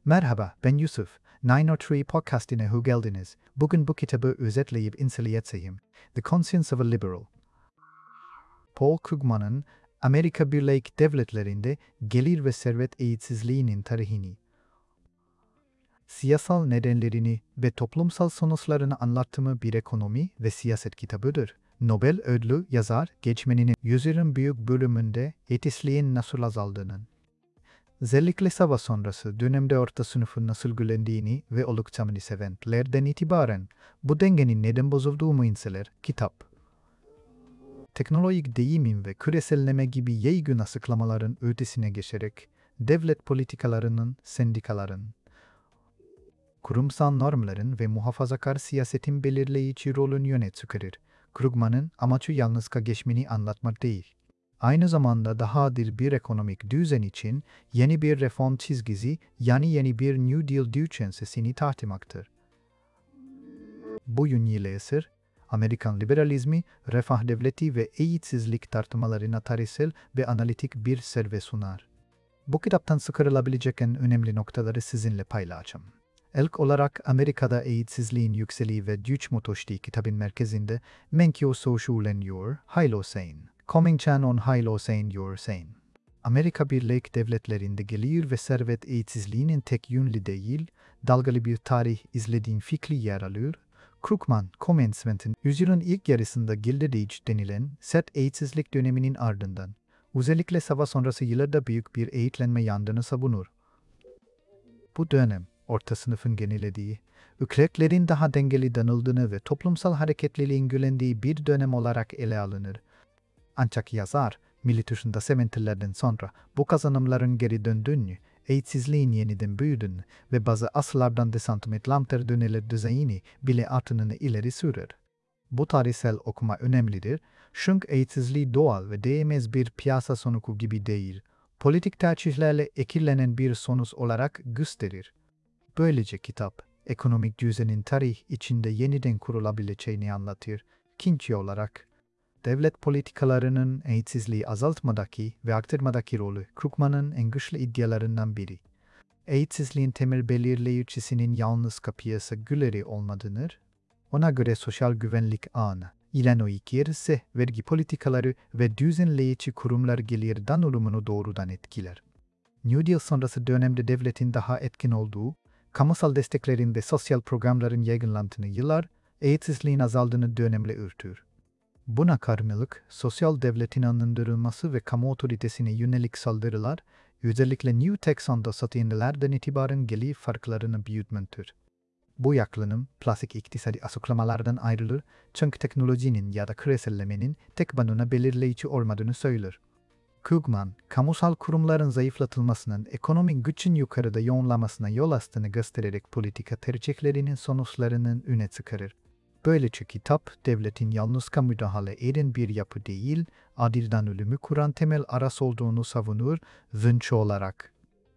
Merhaba, ben Yusuf. 903 Podcast'ine hoş geldiniz. Bugün bu kitabı özetleyip inceleyeceğim. The Conscience of a Liberal. Paul Krugman'ın Amerika Birleşik Devletleri'nde gelir ve servet eşitsizliğinin tarihini, siyasal nedenlerini ve toplumsal sonuçlarını anlattığı bir ekonomi ve siyaset kitabıdır. Nobel ödüllü yazar geçmeninin yüzyılın büyük bölümünde eşitsizliğin nasıl azaldığının, özellikle savaş sonrası dönemde orta sınıfın nasıl gülendiğini ve olukçamını sevenlerden itibaren bu dengenin neden bozulduğunu inceler kitap. Teknolojik değişim ve küreselleme gibi yaygın açıklamaların ötesine geçerek devlet politikalarının, sendikaların, kurumsal normların ve muhafazakar siyasetin belirleyici rolünü öne çıkarır. Krugman'ın amacı yalnızca geçmini anlatmak değil, aynı zamanda daha adil bir ekonomik düzen için yeni bir reform çizgisi, yani yeni bir New Deal düşüncesini tartışmaktır. Bu yönüyle eser, Amerikan liberalizmi, refah devleti ve eşitsizlik tartışmalarına tarihsel ve analitik bir serve sunar. Bu kitaptan çıkarılabilecek en önemli noktaları sizinle paylaşacağım. İlk olarak Amerika'da eşitsizliğin yükseliği ve güç motoştiği kitabın merkezinde Menkyo Soşulen Yor, Haylo Sein. Coming Chan on Haylo Sein Yor Sein. Amerika Birleşik Devletleri'nde gelir ve servet eşitsizliğinin tek yönlü değil, dalgalı bir tarih izlediğin fikri yer alıyor. Krugman, Commencement'in yüzyılın ilk yarısında Gilded Age denilen sert eşitsizlik döneminin ardından, özellikle savaş sonrası yıllarda büyük bir eğitlenme yandığını savunur. Bu dönem, orta sınıfın genellediği, ülkelerin daha dengeli danıldığını ve toplumsal hareketliliğin gülendiği bir dönem olarak ele alınır. Ancak yazar, milli dışında sementillerden sonra bu kazanımların geri döndüğünü, eşitsizliğin yeniden büyüdüğünü ve bazı asırlardan desantimetre döneler düzeyini bile arttığını ileri sürür. Bu tarihsel okuma önemlidir, çünkü eşitsizliği doğal ve değmez bir piyasa sonucu gibi değil, politik tercihlerle ekilenen bir sonuç olarak gösterir. Böylece kitap, ekonomik düzenin tarih içinde yeniden kurulabileceğini anlatır. İkinci olarak, devlet politikalarının eşitsizliği azaltmadaki ve arttırmadaki rolü Krugman'ın en güçlü iddialarından biri. Eşitsizliğin temel belirleyicisinin yalnızca piyasa güçleri olmadığıdır. Ona göre sosyal güvenlik ağına, ilan o ise vergi politikaları ve düzenleyici kurumlar gelir dağılımını doğrudan etkiler. New Deal sonrası dönemde devletin daha etkin olduğu, kamusal desteklerinde sosyal programların yaygınlandığını yıllar, eşitsizliğin azaldığını dönemle örtür. Buna karşılık, sosyal devletin anındırılması ve kamu otoritesine yönelik saldırılar, özellikle New Texan'da satınlardan itibaren gelir farklarını büyütmektir. Bu yaklaşım, klasik iktisadi açıklamalardan ayrılır, çünkü teknolojinin ya da küresellemenin tek başına belirleyici olmadığını söyler. Krugman, kamusal kurumların zayıflatılmasının ekonomik gücün yukarıda yoğunlamasına yol açtığını göstererek politika tercihlerinin sonuçlarının öne çıkarır. Böylece kitap, devletin yalnızca müdahale eden bir yapı değil, adil dağılımı kuran temel araç olduğunu savunur, zınç olarak.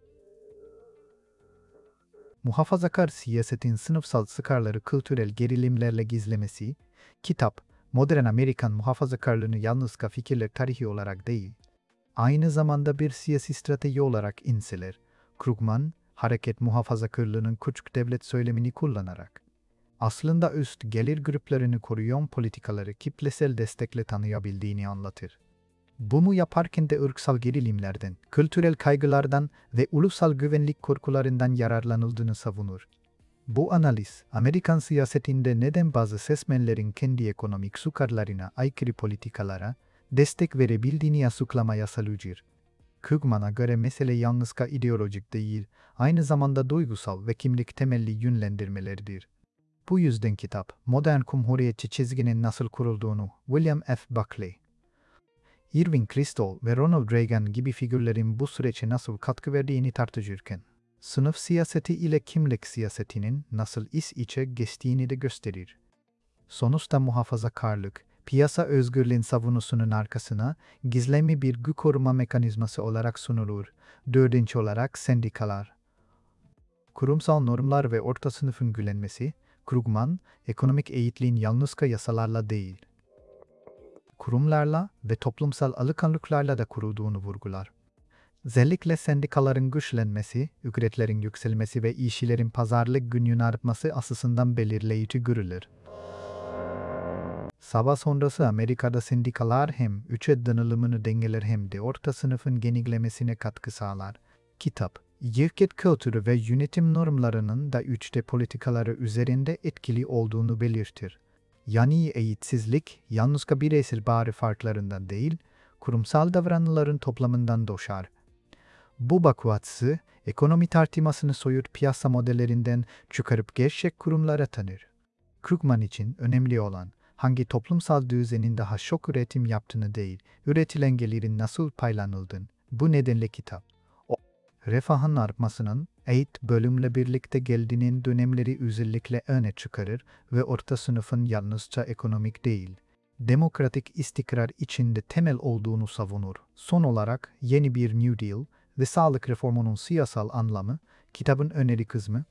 Muhafazakar siyasetin sınıfsal çıkarları kültürel gerilimlerle gizlemesi, kitap, modern Amerikan muhafazakarlığını yalnızca fikirler tarihi olarak değil, aynı zamanda bir siyasi strateji olarak inceler. Krugman, hareket muhafazakarlığının küçük devlet söylemini kullanarak, aslında üst gelir gruplarını koruyan politikaları kitlesel destekle tanıyabildiğini anlatır. Bunu yaparken de ırksal gerilimlerden, kültürel kaygılardan ve ulusal güvenlik korkularından yararlanıldığını savunur. Bu analiz, Amerikan siyasetinde neden bazı seçmenlerin kendi ekonomik çıkarlarına aykırı politikalara destek verebildiğini açıklamaya çalışır. Krugman'a göre mesele yalnızca ideolojik değil, aynı zamanda duygusal ve kimlik temelli yönlendirmeleridir. Bu yüzden kitap, modern cumhuriyetçi çizginin nasıl kurulduğunu William F. Buckley, Irving Kristol ve Ronald Reagan gibi figürlerin bu süreçe nasıl katkı verdiğini tartışırken, sınıf siyaseti ile kimlik siyasetinin nasıl iç içe geçtiğini de gösterir. Sonuçta muhafazakarlık, piyasa özgürlüğün savunusunun arkasına gizemli bir güç koruma mekanizması olarak sunulur. Dördüncü olarak sendikalar. Kurumsal normlar ve orta sınıfın gülenmesi, Krugman, ekonomik eğitliğin yalnızca yasalarla değil, kurumlarla ve toplumsal alışkanlıklarla da kurulduğunu vurgular. Özellikle sendikaların güçlenmesi, ücretlerin yükselmesi ve işçilerin pazarlık gücünün artması açısından belirleyici görülür. Savaş sonrası Amerika'da sendikalar hem ücret dağılımını dengeler hem de orta sınıfın genişlemesine katkı sağlar. Kitap, şirket kültürü ve yönetim normlarının da ücret politikaları üzerinde etkili olduğunu belirtir. Yani eğitsizlik yalnızca bireysel bari farklarından değil, kurumsal davranışların toplamından doğar. Bu bakış açısı, ekonomi tartışmasını soyut piyasa modellerinden çıkarıp gerçek kurumlara tanır. Krugman için önemli olan, hangi toplumsal düzenin daha çok üretim yaptığını değil, üretilen gelirin nasıl paylanıldığını. Bu nedenle kitap, refahın artmasının eğit bölümle birlikte geldiğinin dönemleri özellikle öne çıkarır ve orta sınıfın yalnızca ekonomik değil, demokratik istikrar içinde temel olduğunu savunur. Son olarak yeni bir New Deal ve sağlık reformunun siyasal anlamı, kitabın öneri kısmı,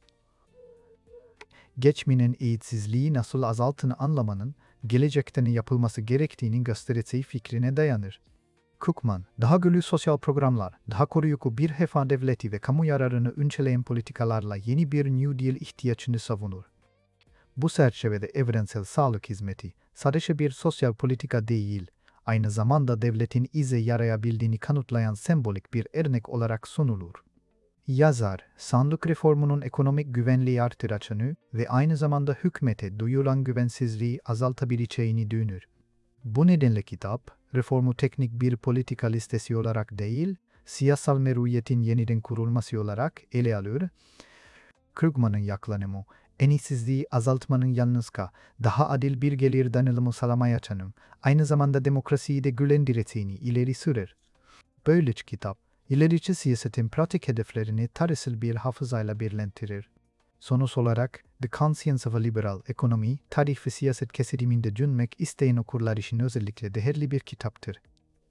geçmişin eğitsizliği nasıl azalttığını anlamanın, gelecekte ne yapılması gerektiğinin göstereceği fikrine dayanır. Krugman, daha güçlü sosyal programlar, daha koruyucu bir refah devleti ve kamu yararını önceleyen politikalarla yeni bir New Deal ihtiyacını savunur. Bu çerçevede evrensel sağlık hizmeti sadece bir sosyal politika değil, aynı zamanda devletin ize yarayabildiğini kanıtlayan sembolik bir örnek olarak sunulur. Yazar, sağlık reformunun ekonomik güvenliği artıracağını ve aynı zamanda hükümete duyulan güvensizliği azaltabileceğini düşünür. Bu nedenle kitap, reformu teknik bir politika listesi olarak değil, siyasal meşruiyetin yeniden kurulması olarak ele alır. Krugman'ın yaklaşımı, eşitsizliği azaltmanın yalnızca daha adil bir gelir dağılımı sağlamayacağını, aynı zamanda demokrasiyi de güçlendireceğini ileri sürer. Böylece kitap, ilerici siyasetin pratik hedeflerini tarihsel bir hafızayla birleştirir. Sonuç olarak, The Conscience of a Liberal Economy, tarih ve siyaset kesiminde düşünmek isteyen okurlar için özellikle değerli bir kitaptır.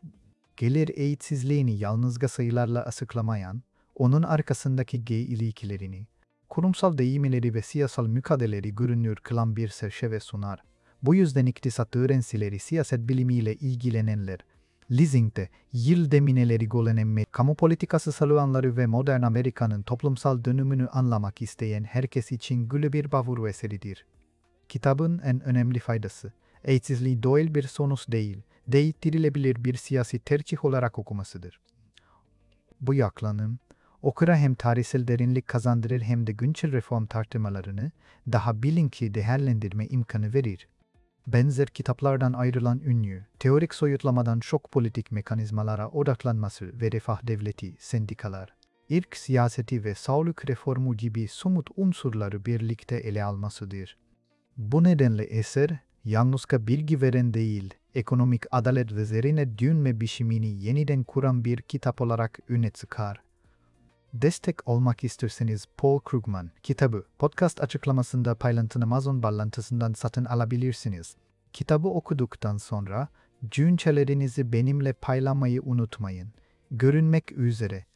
Gelir eşitsizliğini yalnızca sayılarla açıklamayan, onun arkasındaki ilişkilerini, kurumsal değişimleri ve siyasal mücadeleleri görünür kılan bir çerçeve sunar. Bu yüzden iktisat öğrencileri siyaset bilimiyle ilgilenenler, Leasing'de yıl demineleri gollenme, kamu politikası savunulanları ve modern Amerika'nın toplumsal dönümünü anlamak isteyen herkes için güçlü bir bavur eseridir. Kitabın en önemli faydası, eşitsizliği doğal bir sonuç değil, değiştirilebilir bir siyasi tercih olarak okumasıdır. Bu yaklaşım, okura hem tarihsel derinlik kazandırır hem de güncel reform tartışmalarını daha bilinçli değerlendirme imkanı verir. Benzer kitaplardan ayrılan ünlü, teorik soyutlamadan çok politik mekanizmalara odaklanması ve refah devleti, sendikalar, irk siyaseti ve sağlık reformu gibi somut unsurları birlikte ele almasıdır. Bu nedenle eser, yalnızca bilgi veren değil, ekonomik adalet üzerine düşünme biçimini yeniden kuran bir kitap olarak öne çıkar. Destek olmak isterseniz Paul Krugman kitabı podcast açıklamasında paylaşılan Amazon bağlantısından satın alabilirsiniz. Kitabı okuduktan sonra düşüncelerinizi benimle paylaşmayı unutmayın. Görünmek üzere.